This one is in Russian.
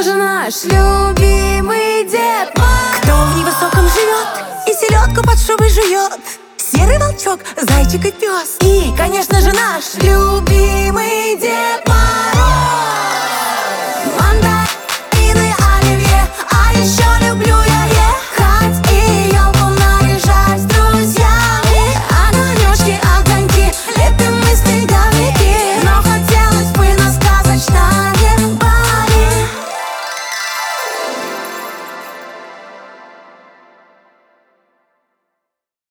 же, наш любимый Дед Мороз. Кто в невысоком живет и селедку под шубой жует? Серый волчок, зайчик и пес. И, конечно же, наш любимый Дед Мороз. Мандарины, оливье, а еще люблю я